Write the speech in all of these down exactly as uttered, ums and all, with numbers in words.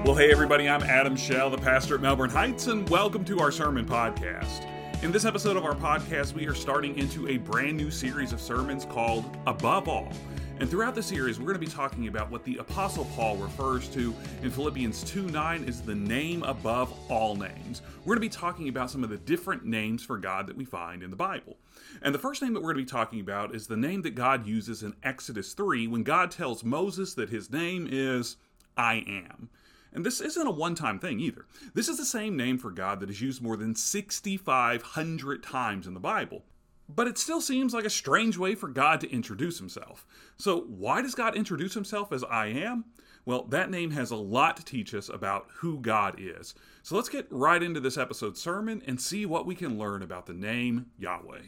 Well, hey everybody, I'm Adam Shell, the pastor at Melbourne Heights, and welcome to our sermon podcast. In this episode of our podcast, we are starting into a brand new series of sermons called Above All. And throughout the series, we're going to be talking about what the Apostle Paul refers to in Philippians two nine as the name above all names. We're going to be talking about some of the different names for God that we find in the Bible. And the first name that we're going to be talking about is the name that God uses in Exodus three when God tells Moses that his name is I Am. And this isn't a one-time thing either. This is the same name for God that is used more than six thousand five hundred times in the Bible. But it still seems like a strange way for God to introduce himself. So why does God introduce himself as I Am? Well, that name has a lot to teach us about who God is. So let's get right into this episode's sermon and see what we can learn about the name Yahweh.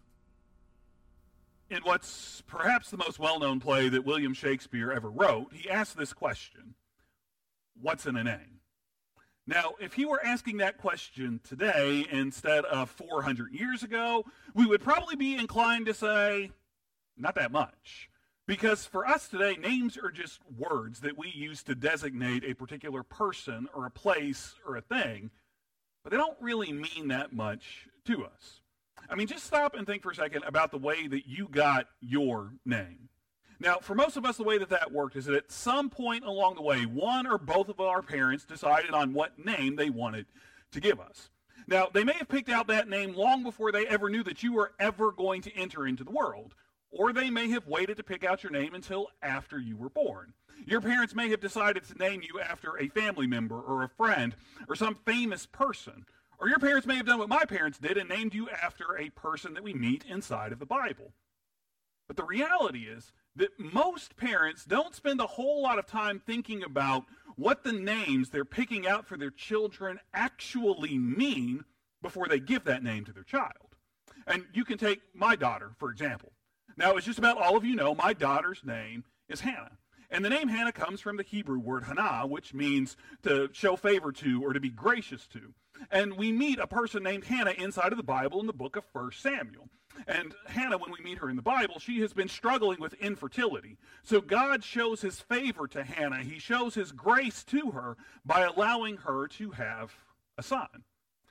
In what's perhaps the most well-known play that William Shakespeare ever wrote, he asked this question: what's in a name? Now, if he were asking that question today instead of four hundred years ago, we would probably be inclined to say, not that much. Because for us today, names are just words that we use to designate a particular person or a place or a thing, but they don't really mean that much to us. I mean, just stop and think for a second about the way that you got your name. Now, for most of us, the way that that worked is that at some point along the way, one or both of our parents decided on what name they wanted to give us. Now, they may have picked out that name long before they ever knew that you were ever going to enter into the world, or they may have waited to pick out your name until after you were born. Your parents may have decided to name you after a family member or a friend or some famous person, or your parents may have done what my parents did and named you after a person that we meet inside of the Bible. But the reality is that most parents don't spend a whole lot of time thinking about what the names they're picking out for their children actually mean before they give that name to their child. And you can take my daughter, for example. Now, as just about all of you know, my daughter's name is Hannah. And the name Hannah comes from the Hebrew word Hannah, which means to show favor to or to be gracious to. And we meet a person named Hannah inside of the Bible in the book of First Samuel. And Hannah, when we meet her in the Bible, she has been struggling with infertility. So God shows his favor to Hannah. He shows his grace to her by allowing her to have a son.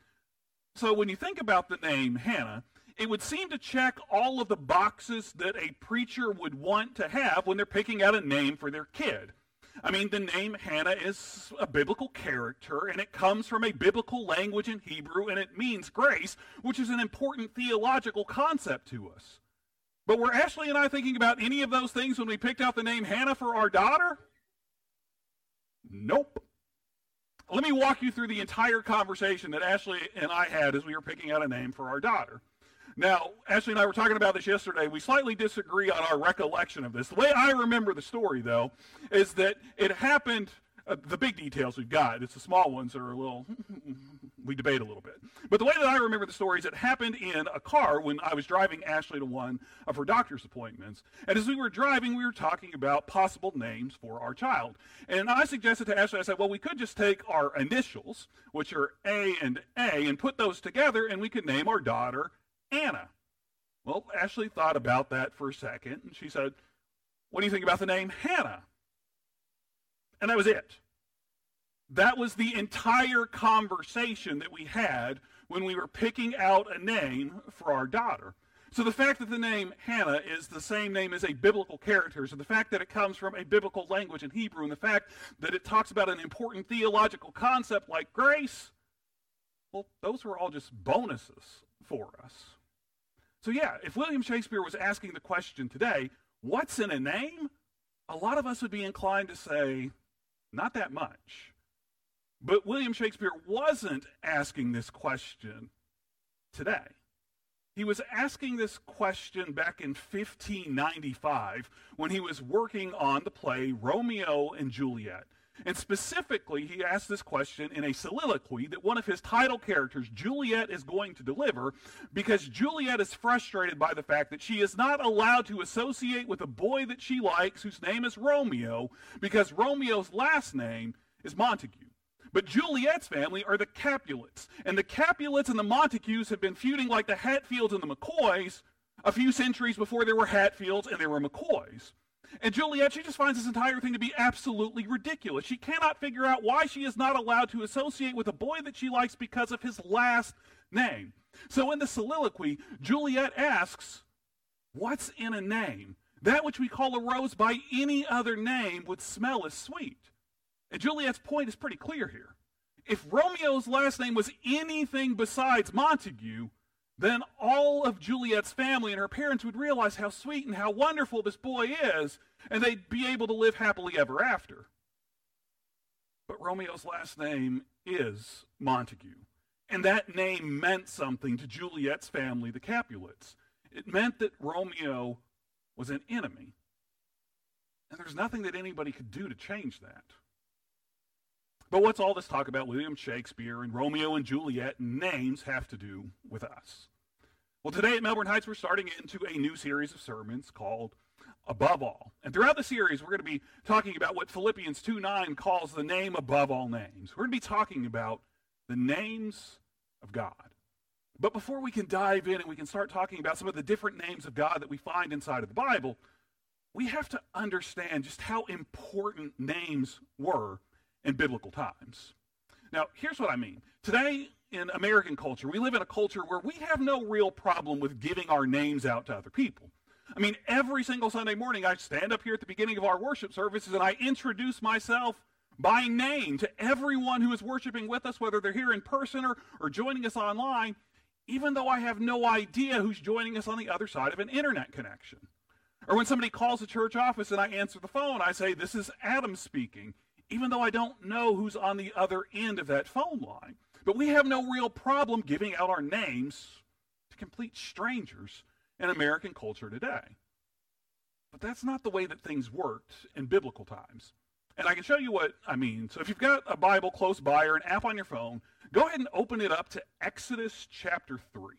So when you think about the name Hannah, it would seem to check all of the boxes that a preacher would want to have when they're picking out a name for their kid. I mean, the name Hannah is a biblical character, and it comes from a biblical language in Hebrew, and it means grace, which is an important theological concept to us. But were Ashley and I thinking about any of those things when we picked out the name Hannah for our daughter? Nope. Let me walk you through the entire conversation that Ashley and I had as we were picking out a name for our daughter. Now, Ashley and I were talking about this yesterday. We slightly disagree on our recollection of this. The way I remember the story, though, is that it happened, uh, the big details we've got, it's the small ones that are a little, we debate a little bit. But the way that I remember the story is it happened in a car when I was driving Ashley to one of her doctor's appointments. And as we were driving, we were talking about possible names for our child. And I suggested to Ashley, I said, well, we could just take our initials, which are A and A, and put those together, and we could name our daughter Anna. Well, Ashley thought about that for a second, and she said, what do you think about the name Hannah? And that was it. That was the entire conversation that we had when we were picking out a name for our daughter. So the fact that the name Hannah is the same name as a biblical character, so the fact that it comes from a biblical language in Hebrew, and the fact that it talks about an important theological concept like grace, well, those were all just bonuses for us. So yeah, if William Shakespeare was asking the question today, what's in a name? A lot of us would be inclined to say, not that much. But William Shakespeare wasn't asking this question today. He was asking this question back in fifteen ninety-five when he was working on the play Romeo and Juliet. And specifically, he asked this question in a soliloquy that one of his title characters, Juliet, is going to deliver because Juliet is frustrated by the fact that she is not allowed to associate with a boy that she likes whose name is Romeo because Romeo's last name is Montague. But Juliet's family are the Capulets, and the Capulets and the Montagues have been feuding like the Hatfields and the McCoys a few centuries before there were Hatfields and there were McCoys. And Juliet, she just finds this entire thing to be absolutely ridiculous. She cannot figure out why she is not allowed to associate with a boy that she likes because of his last name. So in the soliloquy, Juliet asks, what's in a name? That which we call a rose by any other name would smell as sweet. And Juliet's point is pretty clear here. If Romeo's last name was anything besides Montague, then all of Juliet's family and her parents would realize how sweet and how wonderful this boy is, and they'd be able to live happily ever after. But Romeo's last name is Montague, and that name meant something to Juliet's family, the Capulets. It meant that Romeo was an enemy, and there's nothing that anybody could do to change that. But what's all this talk about William Shakespeare and Romeo and Juliet and names have to do with us? Well, today at Melbourne Heights, we're starting into a new series of sermons called Above All. And throughout the series, we're going to be talking about what Philippians two nine calls the name above all names. We're going to be talking about the names of God. But before we can dive in and we can start talking about some of the different names of God that we find inside of the Bible, we have to understand just how important names were in biblical times. Now, here's what I mean. Today, in American culture, we live in a culture where we have no real problem with giving our names out to other people. I mean, every single Sunday morning, I stand up here at the beginning of our worship services and I introduce myself by name to everyone who is worshiping with us, whether they're here in person or, or joining us online, even though I have no idea who's joining us on the other side of an internet connection. Or when somebody calls the church office and I answer the phone, I say, "This is Adam speaking," even though I don't know who's on the other end of that phone line. But we have no real problem giving out our names to complete strangers in American culture today. But that's not the way that things worked in biblical times. And I can show you what I mean. So if you've got a Bible close by or an app on your phone, go ahead and open it up to Exodus chapter three.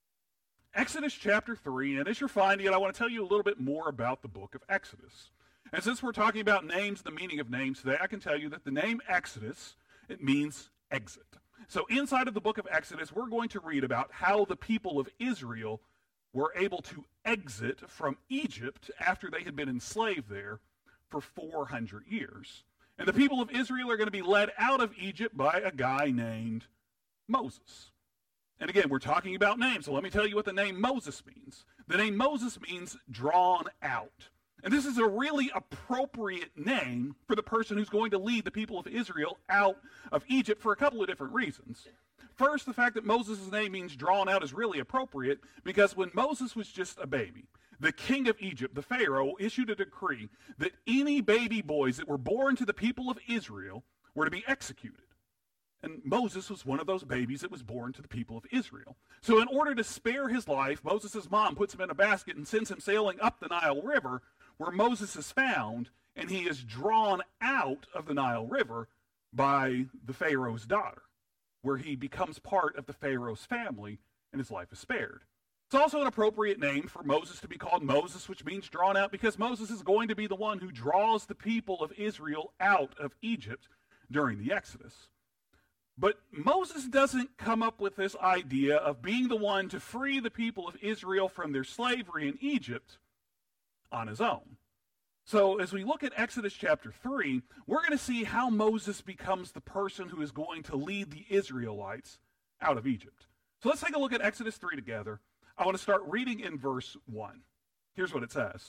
Exodus chapter three, and as you're finding it, I want to tell you a little bit more about the book of Exodus. And since we're talking about names, the meaning of names today, I can tell you that the name Exodus, it means exit. So inside of the book of Exodus, we're going to read about how the people of Israel were able to exit from Egypt after they had been enslaved there for four hundred years. And the people of Israel are going to be led out of Egypt by a guy named Moses. And again, we're talking about names, so let me tell you what the name Moses means. The name Moses means drawn out. And this is a really appropriate name for the person who's going to lead the people of Israel out of Egypt for a couple of different reasons. First, the fact that Moses' name means drawn out is really appropriate because when Moses was just a baby, the king of Egypt, the Pharaoh, issued a decree that any baby boys that were born to the people of Israel were to be executed. And Moses was one of those babies that was born to the people of Israel. So in order to spare his life, Moses' mom puts him in a basket and sends him sailing up the Nile River, where Moses is found, and he is drawn out of the Nile River by the Pharaoh's daughter, where he becomes part of the Pharaoh's family, and his life is spared. It's also an appropriate name for Moses to be called Moses, which means drawn out, because Moses is going to be the one who draws the people of Israel out of Egypt during the Exodus. But Moses doesn't come up with this idea of being the one to free the people of Israel from their slavery in Egypt on his own. So as we look at Exodus chapter three, we're going to see how Moses becomes the person who is going to lead the Israelites out of Egypt. So let's take a look at Exodus three together. I want to start reading in verse one. Here's what it says.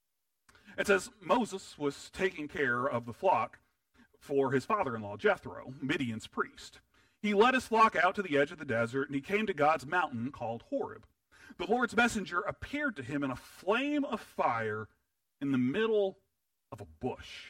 It says, Moses was taking care of the flock for his father-in-law, Jethro, Midian's priest. He led his flock out to the edge of the desert, and he came to God's mountain called Horeb. The Lord's messenger appeared to him in a flame of fire in the middle of a bush.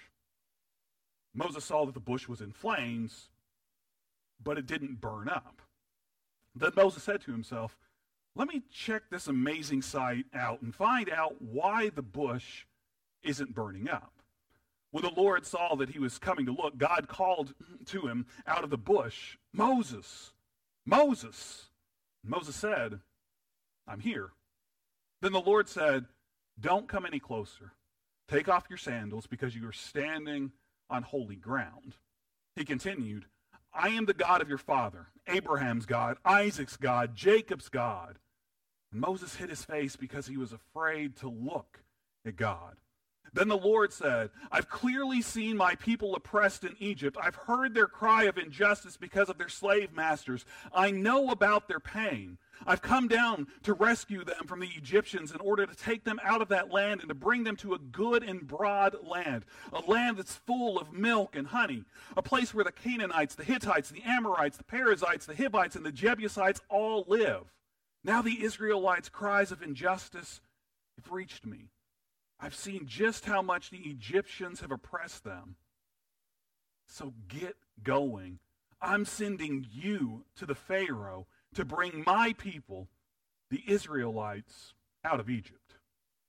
Moses saw that the bush was in flames, but it didn't burn up. Then Moses said to himself, "Let me check this amazing sight out and find out why the bush isn't burning up." When the Lord saw that he was coming to look, God called to him out of the bush, "Moses, Moses." Moses said, "I'm here." Then the Lord said, "Don't come any closer. Take off your sandals because you are standing on holy ground." He continued, "I am the God of your father, Abraham's God, Isaac's God, Jacob's God." And Moses hid his face because he was afraid to look at God. Then the Lord said, I've clearly seen my people oppressed in Egypt. I've heard their cry of injustice because of their slave masters. I know about their pain. I've come down to rescue them from the Egyptians in order to take them out of that land and to bring them to a good and broad land, a land that's full of milk and honey, a place where the Canaanites, the Hittites, the Amorites, the Perizzites, the Hivites, and the Jebusites all live. Now the Israelites' cries of injustice have reached me. I've seen just how much the Egyptians have oppressed them. So get going. I'm sending you to the Pharaoh to bring my people, the Israelites, out of Egypt.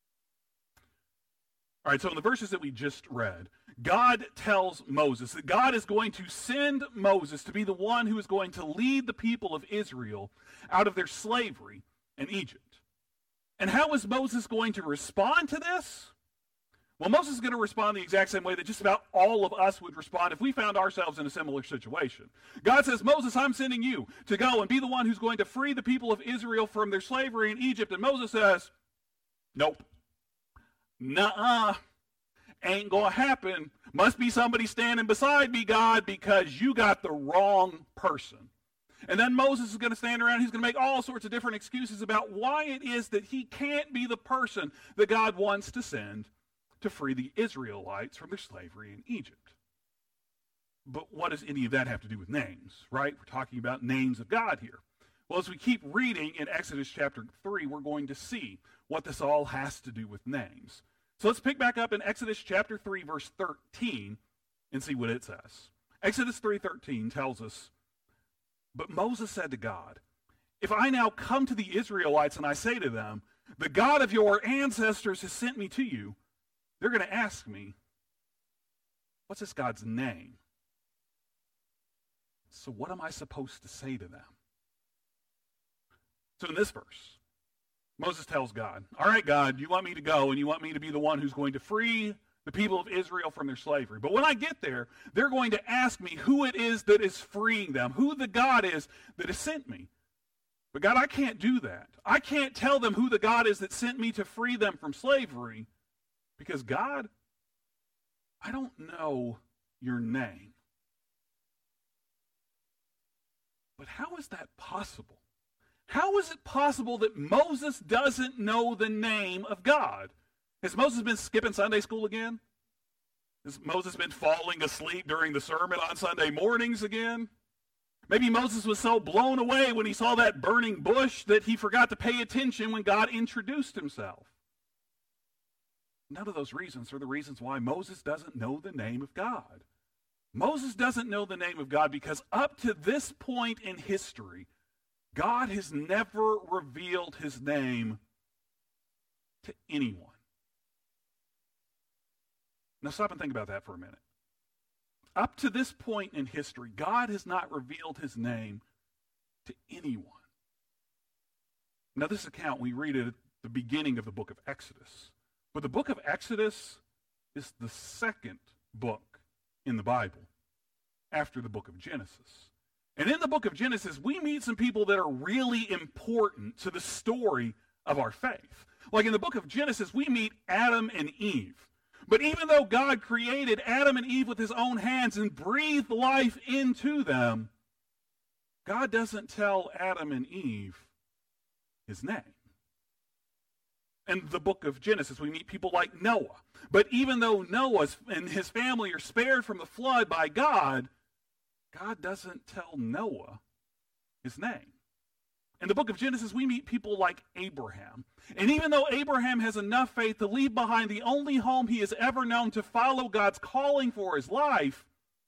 All right, so in the verses that we just read, God tells Moses that God is going to send Moses to be the one who is going to lead the people of Israel out of their slavery in Egypt. And how is Moses going to respond to this? Well, Moses is going to respond the exact same way that just about all of us would respond if we found ourselves in a similar situation. God says, Moses, I'm sending you to go and be the one who's going to free the people of Israel from their slavery in Egypt. And Moses says, nope. Nuh-uh. Ain't going to happen. Must be somebody standing beside me, God, because you got the wrong person. And then Moses is going to stand around. He's going to make all sorts of different excuses about why it is that he can't be the person that God wants to send to free the Israelites from their slavery in Egypt. But what does any of that have to do with names, right? We're talking about names of God here. Well, as we keep reading in Exodus chapter three, we're going to see what this all has to do with names. So let's pick back up in Exodus chapter three, verse thirteen, and see what it says. Exodus three thirteen tells us, but Moses said to God, if I now come to the Israelites and I say to them, the God of your ancestors has sent me to you, they're going to ask me, what's this God's name? So what am I supposed to say to them? So in this verse, Moses tells God, all right, God, you want me to go and you want me to be the one who's going to free the people of Israel from their slavery. But when I get there, they're going to ask me who it is that is freeing them, who the God is that has sent me. But God, I can't do that. I can't tell them who the God is that sent me to free them from slavery because, God, I don't know your name. But how is that possible? How is it possible that Moses doesn't know the name of God? Has Moses been skipping Sunday school again? Has Moses been falling asleep during the sermon on Sunday mornings again? Maybe Moses was so blown away when he saw that burning bush that he forgot to pay attention when God introduced himself. None of those reasons are the reasons why Moses doesn't know the name of God. Moses doesn't know the name of God because up to this point in history, God has never revealed his name to anyone. Now stop and think about that for a minute. Up to this point in history, God has not revealed his name to anyone. Now this account, we read it at the beginning of the book of Exodus. But the book of Exodus is the second book in the Bible after the book of Genesis. And in the book of Genesis, we meet some people that are really important to the story of our faith. Like in the book of Genesis, we meet Adam and Eve. But even though God created Adam and Eve with his own hands and breathed life into them, God doesn't tell Adam and Eve his name. In the book of Genesis, we meet people like Noah. But even though Noah and his family are spared from the flood by God, God doesn't tell Noah his name. In the book of Genesis, we meet people like Abraham. And even though Abraham has enough faith to leave behind the only home he has ever known to follow God's calling for his life,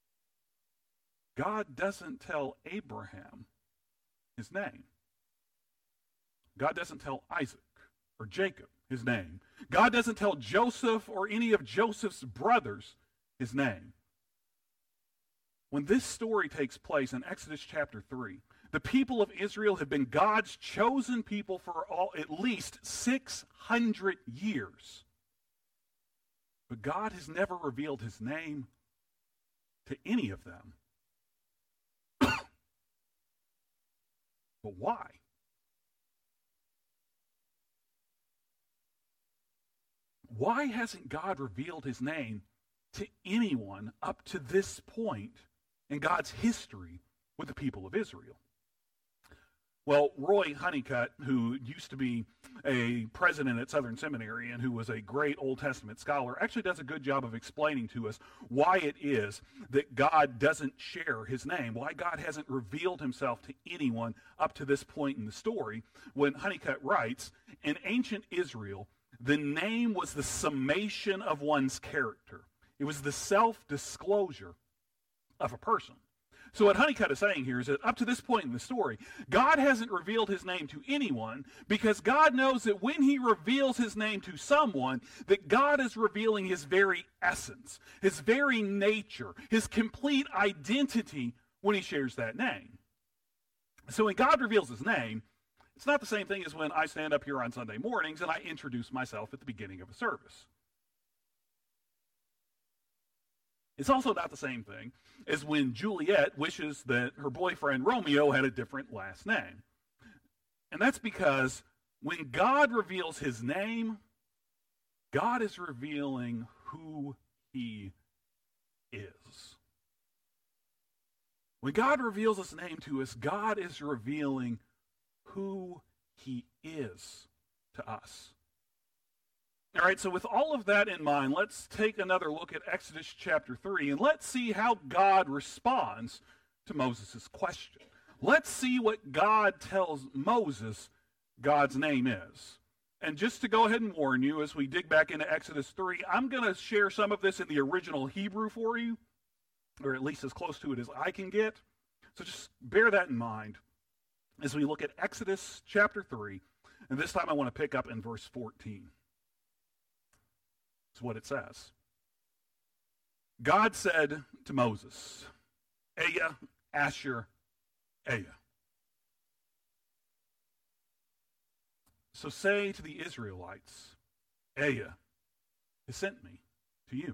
God doesn't tell Abraham his name. God doesn't tell Isaac or Jacob his name. God doesn't tell Joseph or any of Joseph's brothers his name. When this story takes place in Exodus chapter three, the people of Israel have been God's chosen people for all, at least six hundred years. But God has never revealed his name to any of them. But why? why hasn't God revealed his name to anyone up to this point in God's history with the people of Israel? Well, Roy Honeycutt, who used to be a president at Southern Seminary and who was a great Old Testament scholar, actually does a good job of explaining to us why it is that God doesn't share his name, why God hasn't revealed himself to anyone up to this point in the story, when Honeycutt writes, in ancient Israel, the name was the summation of one's character. It was the self-disclosure of a person. So what Honeycutt is saying here is that up to this point in the story, God hasn't revealed his name to anyone because God knows that when he reveals his name to someone, that God is revealing his very essence, his very nature, his complete identity when he shares that name. So when God reveals his name, it's not the same thing as when I stand up here on Sunday mornings and I introduce myself at the beginning of a service. It's also not the same thing as when Juliet wishes that her boyfriend Romeo had a different last name. And that's because when God reveals his name, God is revealing who he is. When God reveals his name to us, God is revealing who he is to us. All right, so with all of that in mind, let's take another look at Exodus chapter three, and let's see how God responds to Moses' question. Let's see what God tells Moses God's name is. And just to go ahead and warn you, as we dig back into Exodus three, I'm going to share some of this in the original Hebrew for you, or at least as close to it as I can get. So just bear that in mind as we look at Exodus chapter three, and this time I want to pick up in verse fourteen. That's what it says. God said to Moses, Aya, Asher, Aya. So say to the Israelites, Aya has sent me to you.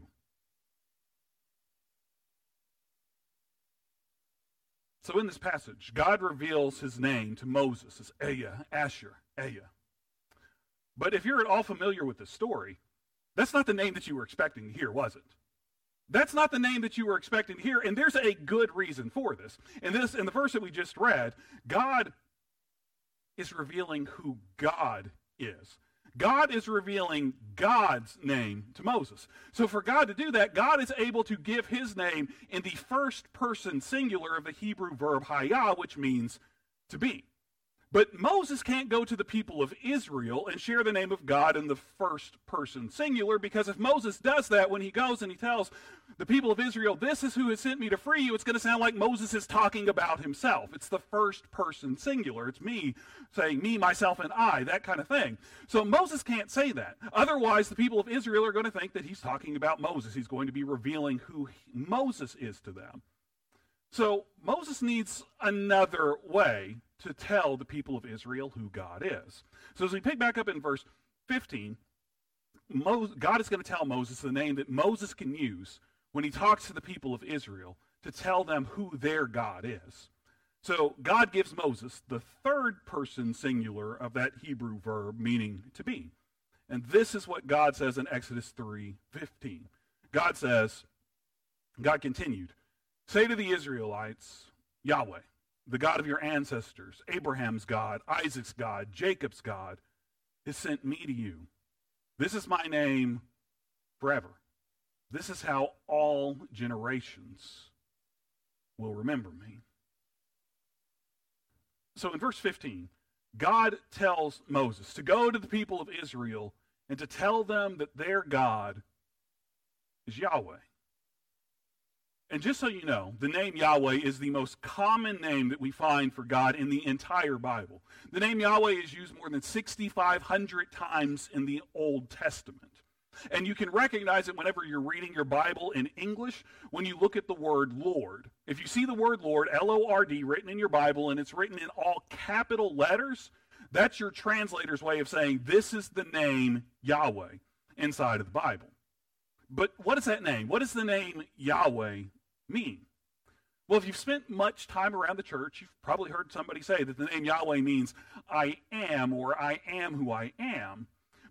So in this passage, God reveals his name to Moses as Aya, Asher, Aya. But if you're at all familiar with the story, that's not the name that you were expecting to hear, was it? That's not the name that you were expecting to hear, and there's a good reason for this. In this, in the verse that we just read, God is revealing who God is. God is revealing God's name to Moses. So for God to do that, God is able to give his name in the first person singular of the Hebrew verb hayah, which means to be. But Moses can't go to the people of Israel and share the name of God in the first person singular, because if Moses does that when he goes and he tells the people of Israel, this is who has sent me to free you, it's going to sound like Moses is talking about himself. It's the first person singular. It's me saying me, myself, and I, that kind of thing. So Moses can't say that. Otherwise, the people of Israel are going to think that he's talking about Moses. He's going to be revealing who Moses is to them. So Moses needs another way to tell the people of Israel who God is. So as we pick back up in verse fifteen, Mo- God is going to tell Moses the name that Moses can use when he talks to the people of Israel to tell them who their God is. So God gives Moses the third person singular of that Hebrew verb meaning to be. And this is what God says in Exodus three fifteen. God says, God continued, say to the Israelites, Yahweh, the God of your ancestors, Abraham's God, Isaac's God, Jacob's God, has sent me to you. This is my name forever. This is how all generations will remember me. So in verse fifteen, God tells Moses to go to the people of Israel and to tell them that their God is Yahweh. And just so you know, the name Yahweh is the most common name that we find for God in the entire Bible. The name Yahweh is used more than six thousand five hundred times in the Old Testament. And you can recognize it whenever you're reading your Bible in English when you look at the word Lord. If you see the word Lord, L O R D, written in your Bible, and it's written in all capital letters, that's your translator's way of saying this is the name Yahweh inside of the Bible. But what is that name? What does the name Yahweh mean? Well, if you've spent much time around the church, you've probably heard somebody say that the name Yahweh means I am, or I am who I am.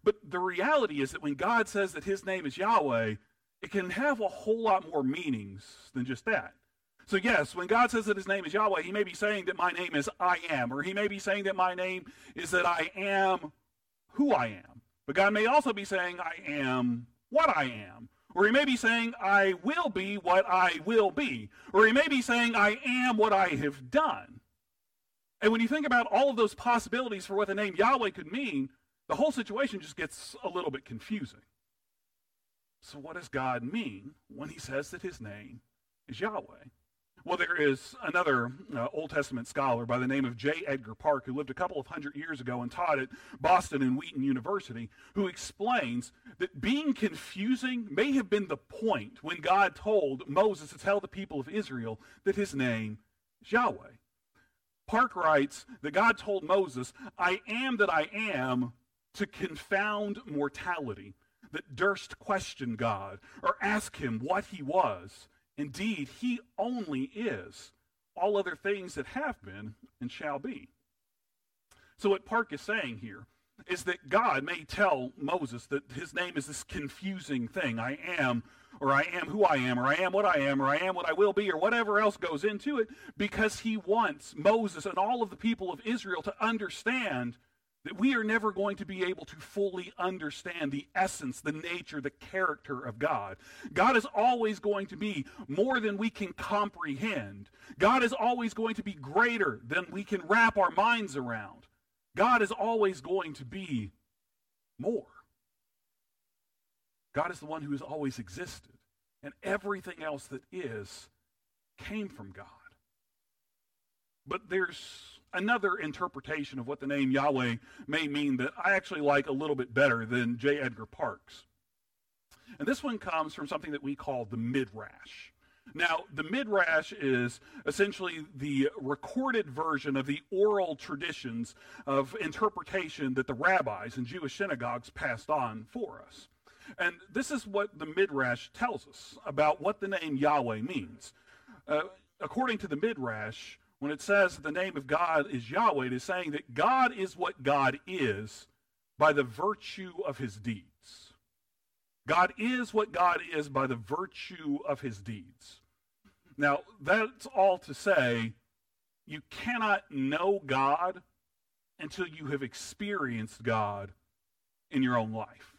But the reality is that when God says that his name is Yahweh, it can have a whole lot more meanings than just that. So yes, when God says that his name is Yahweh, he may be saying that my name is I am, or he may be saying that my name is that I am who I am. But God may also be saying I am what I am. Or he may be saying I will be what I will be. Or he may be saying I am what I have done. And when you think about all of those possibilities for what the name Yahweh could mean, the whole situation just gets a little bit confusing. So what does God mean when he says that his name is Yahweh? Well, there is another uh, Old Testament scholar by the name of J. Edgar Park, who lived a couple of hundred years ago and taught at Boston and Wheaton University, who explains that being confusing may have been the point when God told Moses to tell the people of Israel that his name is Yahweh. Park writes that God told Moses, I am that I am, to confound mortality, that durst question God or ask him what he was. Indeed, he only is all other things that have been and shall be. So what Park is saying here is that God may tell Moses that his name is this confusing thing. I am, or I am who I am, or I am what I am, or I am what I will be, or whatever else goes into it, because he wants Moses and all of the people of Israel to understand that we are never going to be able to fully understand the essence, the nature, the character of God. God is always going to be more than we can comprehend. God is always going to be greater than we can wrap our minds around. God is always going to be more. God is the one who has always existed, and everything else that is came from God. But there's another interpretation of what the name Yahweh may mean that I actually like a little bit better than J. Edgar Park's. And this one comes from something that we call the Midrash. Now, the Midrash is essentially the recorded version of the oral traditions of interpretation that the rabbis and Jewish synagogues passed on for us. And this is what the Midrash tells us about what the name Yahweh means. Uh, according to the Midrash, when it says that the name of God is Yahweh, it is saying that God is what God is by the virtue of his deeds. God is what God is by the virtue of his deeds. Now, that's all to say, you cannot know God until you have experienced God in your own life.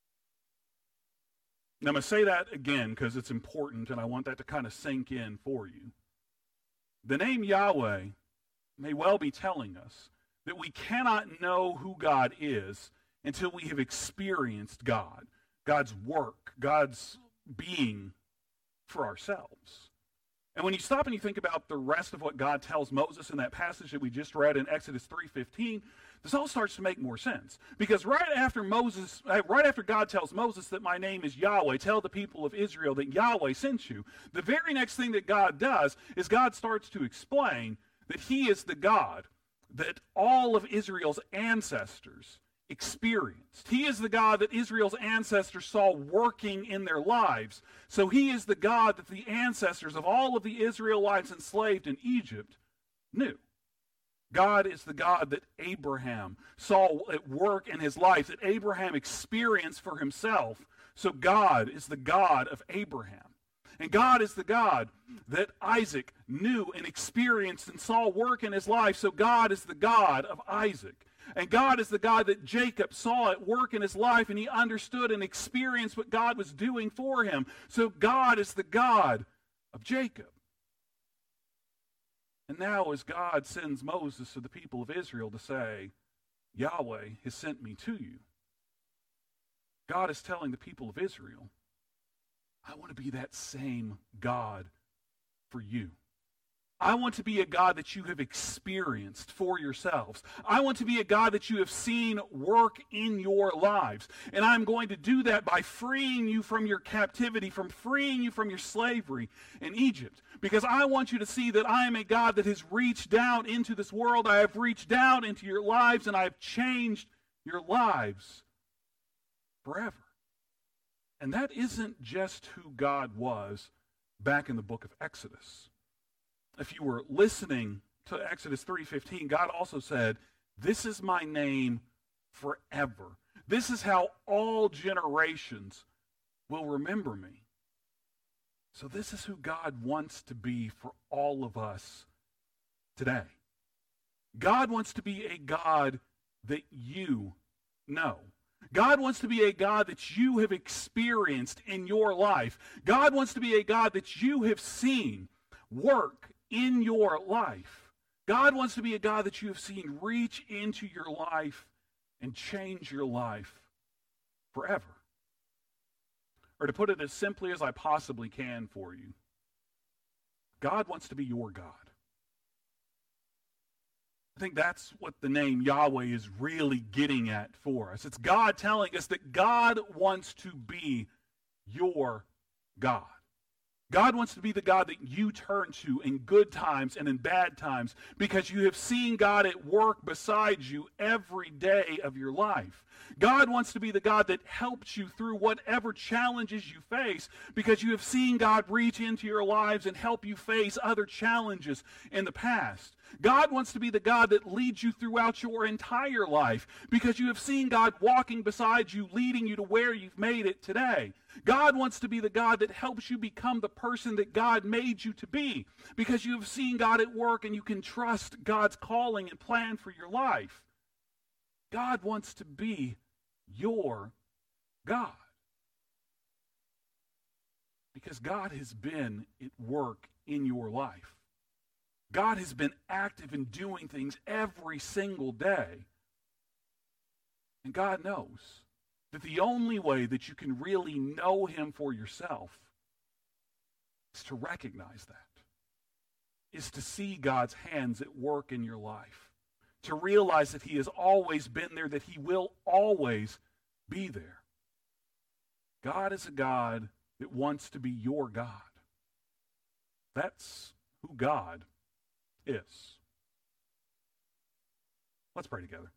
Now, I'm going to say that again because it's important, and I want that to kind of sink in for you. The name Yahweh may well be telling us that we cannot know who God is until we have experienced God, God's work, God's being for ourselves. And when you stop and you think about the rest of what God tells Moses in that passage that we just read in Exodus three fifteen, this all starts to make more sense. Because right after Moses, right after God tells Moses that my name is Yahweh, tell the people of Israel that Yahweh sent you, the very next thing that God does is God starts to explain that he is the God that all of Israel's ancestors experienced. He is the God that Israel's ancestors saw working in their lives. So he is the God that the ancestors of all of the Israelites enslaved in Egypt knew. God is the God that Abraham saw at work in his life, that Abraham experienced for himself. So God is the God of Abraham. And God is the God that Isaac knew and experienced and saw work in his life. So God is the God of Isaac. And God is the God that Jacob saw at work in his life, and he understood and experienced what God was doing for him. So God is the God of Jacob. And now as God sends Moses to the people of Israel to say, Yahweh has sent me to you, God is telling the people of Israel, I want to be that same God for you. I want to be a God that you have experienced for yourselves. I want to be a God that you have seen work in your lives. And I'm going to do that by freeing you from your captivity, from freeing you from your slavery in Egypt. Because I want you to see that I am a God that has reached down into this world. I have reached down into your lives, and I have changed your lives forever. And that isn't just who God was back in the book of Exodus. If you were listening to Exodus three fifteen, God also said, this is my name forever. This is how all generations will remember me. So this is who God wants to be for all of us today. God wants to be a God that you know. God wants to be a God that you have experienced in your life. God wants to be a God that you have seen work in your life. God wants to be a God that you have seen reach into your life and change your life forever. Or to put it as simply as I possibly can for you, God wants to be your God. I think that's what the name Yahweh is really getting at for us. It's God telling us that God wants to be your God. God wants to be the God that you turn to in good times and in bad times because you have seen God at work beside you every day of your life. God wants to be the God that helps you through whatever challenges you face because you have seen God reach into your lives and help you face other challenges in the past. God wants to be the God that leads you throughout your entire life because you have seen God walking beside you, leading you to where you've made it today. God wants to be the God that helps you become the person that God made you to be because you have seen God at work and you can trust God's calling and plan for your life. God wants to be your God because God has been at work in your life. God has been active in doing things every single day. And God knows that the only way that you can really know him for yourself is to recognize that, is to see God's hands at work in your life, to realize that he has always been there, that he will always be there. God is a God that wants to be your God. That's who God is. Let's pray together.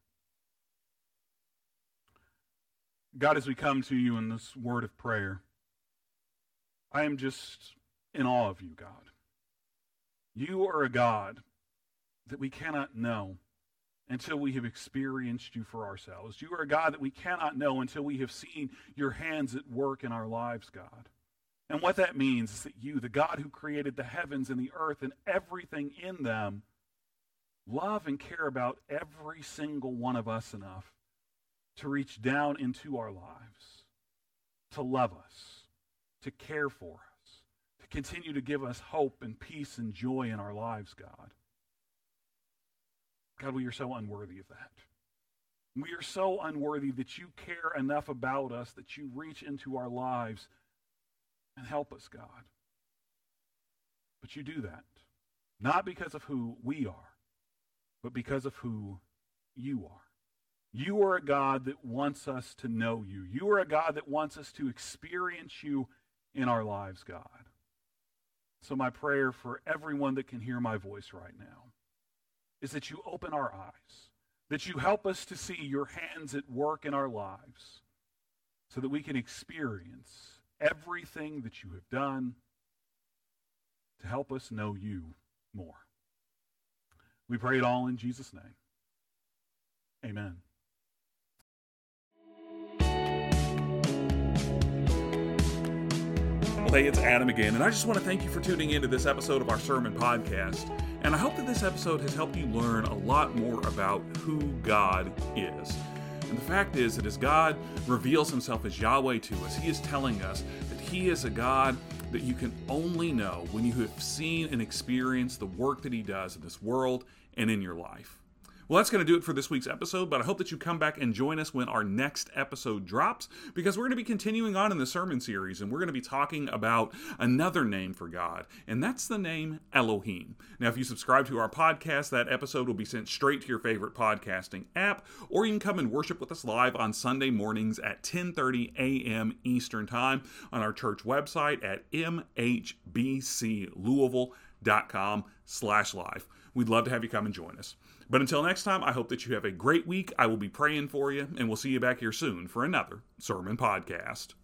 God, as we come to you in this word of prayer, I am just in awe of you, God. You are a God that we cannot know until we have experienced you for ourselves. You are a God that we cannot know until we have seen your hands at work in our lives, God. And what that means is that you, the God who created the heavens and the earth and everything in them, love and care about every single one of us enough to reach down into our lives, to love us, to care for us, to continue to give us hope and peace and joy in our lives, God. God, we are so unworthy of that. We are so unworthy that you care enough about us that you reach into our lives and help us, God. But you do that, not because of who we are, but because of who you are. You are a God that wants us to know you. You are a God that wants us to experience you in our lives, God. So my prayer for everyone that can hear my voice right now is that you open our eyes, that you help us to see your hands at work in our lives so that we can experience everything that you have done to help us know you more. We pray it all in Jesus' name. Amen. Hey, it's Adam again, and I just want to thank you for tuning into this episode of our sermon podcast. And I hope that this episode has helped you learn a lot more about who God is. And the fact is that as God reveals himself as Yahweh to us, he is telling us that he is a God that you can only know when you have seen and experienced the work that he does in this world and in your life. Well, that's going to do it for this week's episode, but I hope that you come back and join us when our next episode drops, because we're going to be continuing on in the sermon series, and we're going to be talking about another name for God, and that's the name Elohim. Now, if you subscribe to our podcast, that episode will be sent straight to your favorite podcasting app, or you can come and worship with us live on Sunday mornings at ten thirty a.m. Eastern Time on our church website at m h b c louisville dot com slash live. We'd love to have you come and join us. But until next time, I hope that you have a great week. I will be praying for you, and we'll see you back here soon for another sermon podcast.